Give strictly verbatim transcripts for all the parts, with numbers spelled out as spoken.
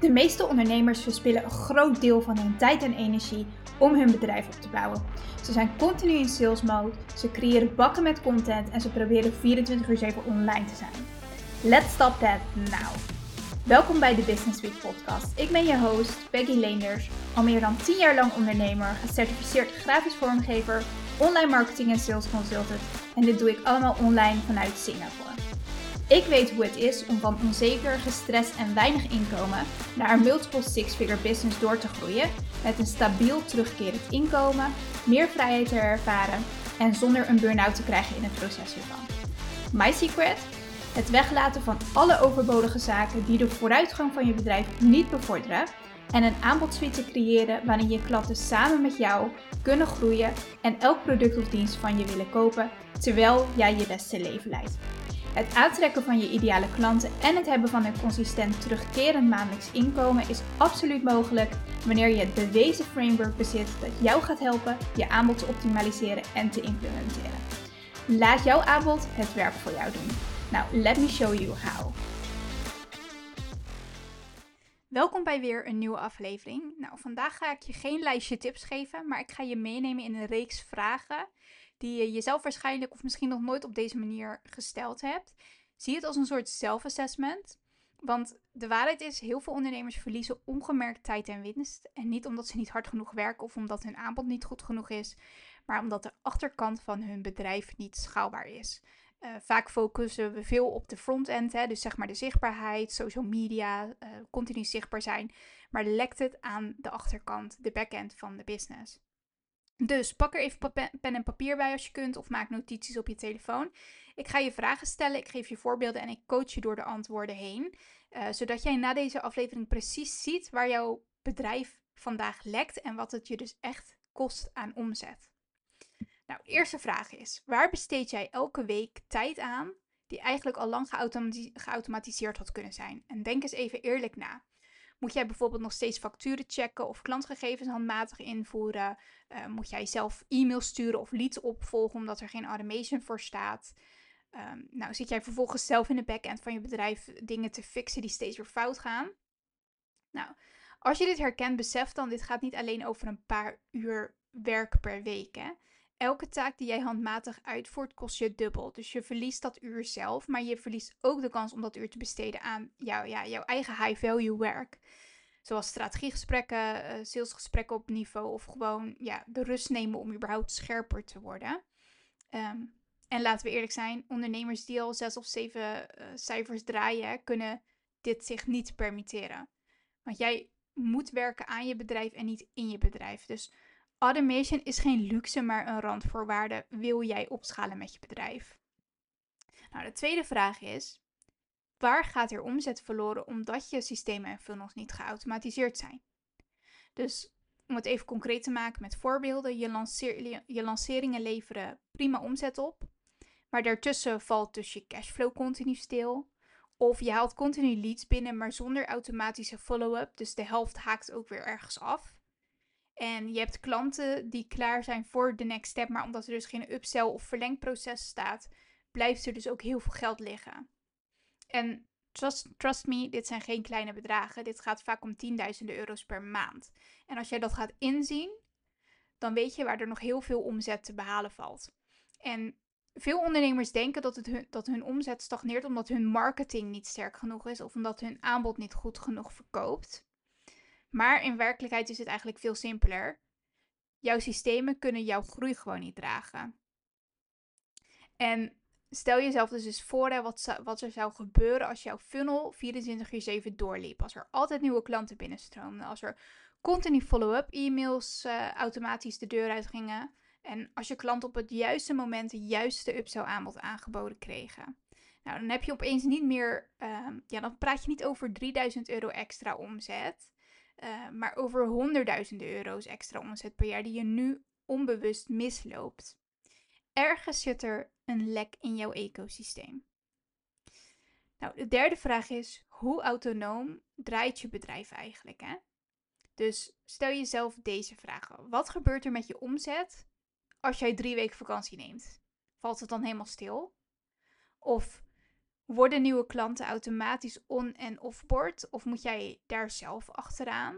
De meeste ondernemers verspillen een groot deel van hun tijd en energie om hun bedrijf op te bouwen. Ze zijn continu in sales mode, ze creëren bakken met content en ze proberen vierentwintig uur zeven online te zijn. Let's stop that now! Welkom bij de Business Week podcast. Ik ben je host, Peggy Leenders, al meer dan tien jaar lang ondernemer, gecertificeerd grafisch vormgever, online marketing en sales consultant en dit doe ik allemaal online vanuit Singapore. Ik weet hoe het is om van onzeker, gestrest en weinig inkomen naar een multiple six-figure business door te groeien met een stabiel terugkerend inkomen, meer vrijheid te ervaren en zonder een burn-out te krijgen in het proces hiervan. My secret? Het weglaten van alle overbodige zaken die de vooruitgang van je bedrijf niet bevorderen en een aanbodsuite creëren waarin je klanten samen met jou kunnen groeien en elk product of dienst van je willen kopen terwijl jij je beste leven leidt. Het aantrekken van je ideale klanten en het hebben van een consistent terugkerend maandelijks inkomen is absoluut mogelijk wanneer je het bewezen framework bezit dat jou gaat helpen je aanbod te optimaliseren en te implementeren. Laat jouw aanbod het werk voor jou doen. Nou, let me show you how. Welkom bij weer een nieuwe aflevering. Nou, vandaag ga ik je geen lijstje tips geven, maar ik ga je meenemen in een reeks vragen die je jezelf waarschijnlijk of misschien nog nooit op deze manier gesteld hebt. Zie het als een soort self-assessment. Want de waarheid is, heel veel ondernemers verliezen ongemerkt tijd en winst. En niet omdat ze niet hard genoeg werken of omdat hun aanbod niet goed genoeg is, maar omdat de achterkant van hun bedrijf niet schaalbaar is. Uh, vaak focussen we veel op de front-end, hè, dus zeg maar de zichtbaarheid, social media, uh, continu zichtbaar zijn. Maar lekt het aan de achterkant, de back-end van de business. Dus pak er even pen en papier bij als je kunt of maak notities op je telefoon. Ik ga je vragen stellen, ik geef je voorbeelden en ik coach je door de antwoorden heen. Uh, zodat jij na deze aflevering precies ziet waar jouw bedrijf vandaag lekt en wat het je dus echt kost aan omzet. Nou, de eerste vraag is, waar besteed jij elke week tijd aan die eigenlijk al lang geautomati- geautomatiseerd had kunnen zijn? En denk eens even eerlijk na. Moet jij bijvoorbeeld nog steeds facturen checken of klantgegevens handmatig invoeren? Uh, moet jij zelf e-mails sturen of leads opvolgen omdat er geen automation voor staat? Um, nou, zit jij vervolgens zelf in de back-end van je bedrijf dingen te fixen die steeds weer fout gaan? Nou, als je dit herkent, besef dan, dit gaat niet alleen over een paar uur werk per week, hè? Elke taak die jij handmatig uitvoert kost je dubbel. Dus je verliest dat uur zelf, maar je verliest ook de kans om dat uur te besteden aan jou, ja, jouw eigen high-value werk. Zoals strategiegesprekken, uh, salesgesprekken op niveau of gewoon ja, de rust nemen om überhaupt scherper te worden. Um, en laten we eerlijk zijn, ondernemers die al zes of zeven uh, cijfers draaien, kunnen dit zich niet permitteren. Want jij moet werken aan je bedrijf en niet in je bedrijf. Dus automation is geen luxe, maar een randvoorwaarde. Wil jij opschalen met je bedrijf? Nou, de tweede vraag is, waar gaat er omzet verloren omdat je systemen en funnels niet geautomatiseerd zijn? Dus om het even concreet te maken met voorbeelden, je, lanceer, je lanceringen leveren prima omzet op, maar daartussen valt dus je cashflow continu stil. Of je haalt continu leads binnen, maar zonder automatische follow-up, dus de helft haakt ook weer ergens af. En je hebt klanten die klaar zijn voor de next step, maar omdat er dus geen upsell of verlengproces staat, blijft er dus ook heel veel geld liggen. En trust, trust me, dit zijn geen kleine bedragen. Dit gaat vaak om tienduizenden euro's per maand. En als jij dat gaat inzien, dan weet je waar er nog heel veel omzet te behalen valt. En veel ondernemers denken dat, het hun, dat hun omzet stagneert omdat hun marketing niet sterk genoeg is of omdat hun aanbod niet goed genoeg verkoopt. Maar in werkelijkheid is het eigenlijk veel simpeler. Jouw systemen kunnen jouw groei gewoon niet dragen. En stel jezelf dus eens voor hè, wat, wat er zou gebeuren als jouw funnel vierentwintig uur zeven doorliep. Als er altijd nieuwe klanten binnenstroomden. Als er continu follow-up e-mails uh, automatisch de deur uit gingen. En als je klanten op het juiste moment het juiste upsell aanbod aangeboden kregen. Nou, dan heb je opeens niet meer, uh, ja, dan praat je niet over drieduizend euro extra omzet. Uh, maar over honderdduizenden euro's extra omzet per jaar die je nu onbewust misloopt. Ergens zit er een lek in jouw ecosysteem. Nou, de derde vraag is, hoe autonoom draait je bedrijf eigenlijk, hè? Dus stel jezelf deze vragen. Wat gebeurt er met je omzet als jij drie weken vakantie neemt? Valt het dan helemaal stil? Of Worden nieuwe klanten automatisch on- en offboard of moet jij daar zelf achteraan?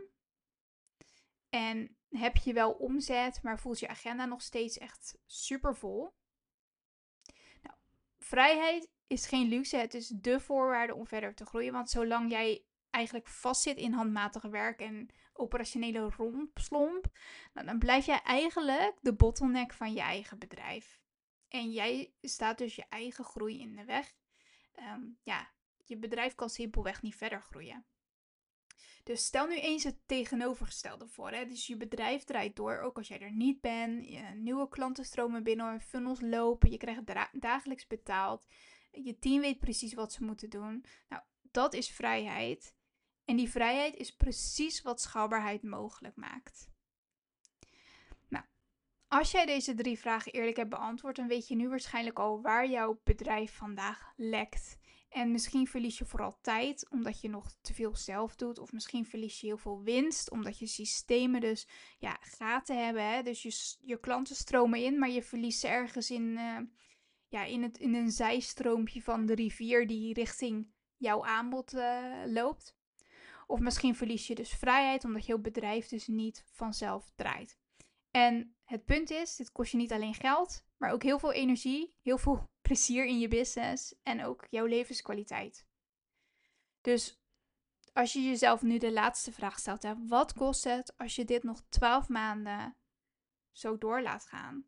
En heb je wel omzet, maar voelt je agenda nog steeds echt super vol? Nou, vrijheid is geen luxe, het is dé voorwaarde om verder te groeien. Want zolang jij eigenlijk vastzit in handmatige werk en operationele rompslomp, nou, dan blijf jij eigenlijk de bottleneck van je eigen bedrijf. En jij staat dus je eigen groei in de weg. Um, ja, je bedrijf kan simpelweg niet verder groeien. Dus stel nu eens het tegenovergestelde voor. Hè? Dus je bedrijf draait door, ook als jij er niet bent. Je, nieuwe klanten stromen binnen, funnels lopen. Je krijgt dra- dagelijks betaald. Je team weet precies wat ze moeten doen. Nou, dat is vrijheid. En die vrijheid is precies wat schaalbaarheid mogelijk maakt. Nou, als jij deze drie vragen eerlijk hebt beantwoord, dan weet je nu waarschijnlijk al waar jouw bedrijf vandaag lekt. En misschien verlies je vooral tijd omdat je nog te veel zelf doet. Of misschien verlies je heel veel winst omdat je systemen dus ja, gaten hebben. Hè? Dus je, je klanten stromen in, maar je verliest ze ergens in, uh, ja, in, het, in een zijstroompje van de rivier die richting jouw aanbod uh, loopt. Of misschien verlies je dus vrijheid omdat jouw bedrijf dus niet vanzelf draait. En het punt is, dit kost je niet alleen geld, maar ook heel veel energie, heel veel plezier in je business en ook jouw levenskwaliteit. Dus als je jezelf nu de laatste vraag stelt, hè, wat kost het als je dit nog twaalf maanden zo door laat gaan?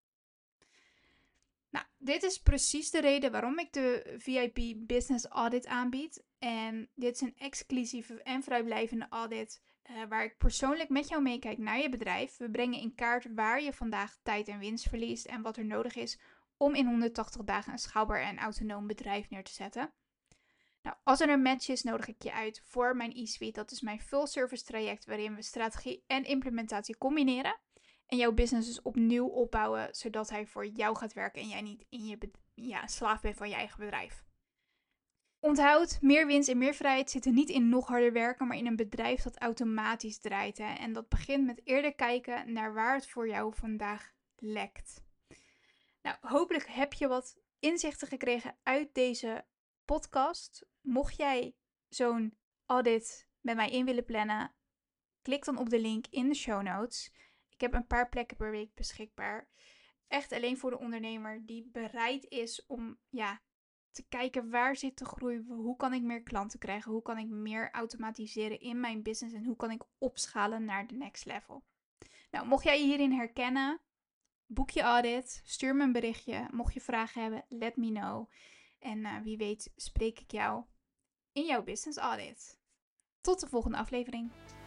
Nou, dit is precies de reden waarom ik de V I P Business Audit aanbied. En dit is een exclusieve en vrijblijvende audit uh, waar ik persoonlijk met jou meekijk naar je bedrijf. We brengen in kaart waar je vandaag tijd en winst verliest en wat er nodig is om in honderdtachtig dagen een schaalbaar en autonoom bedrijf neer te zetten. Nou, als er een match is, nodig ik je uit voor mijn e-suite. Dat is mijn full service traject waarin we strategie en implementatie combineren. En jouw business dus opnieuw opbouwen, zodat hij voor jou gaat werken en jij niet in je ja, slaaf bent van je eigen bedrijf. Onthoud, meer winst en meer vrijheid zitten niet in nog harder werken, maar in een bedrijf dat automatisch draait. Hè? En dat begint met eerder kijken naar waar het voor jou vandaag lekt. Nou, hopelijk heb je wat inzichten gekregen uit deze podcast. Mocht jij zo'n audit met mij in willen plannen, klik dan op de link in de show notes. Ik heb een paar plekken per week beschikbaar. Echt alleen voor de ondernemer die bereid is om ja, te kijken waar zit de groei, hoe kan ik meer klanten krijgen, hoe kan ik meer automatiseren in mijn business en hoe kan ik opschalen naar de next level. Nou, mocht jij je hierin herkennen, boek je audit, stuur me een berichtje. Mocht je vragen hebben, let me know. En uh, wie weet spreek ik jou in jouw business audit. Tot de volgende aflevering.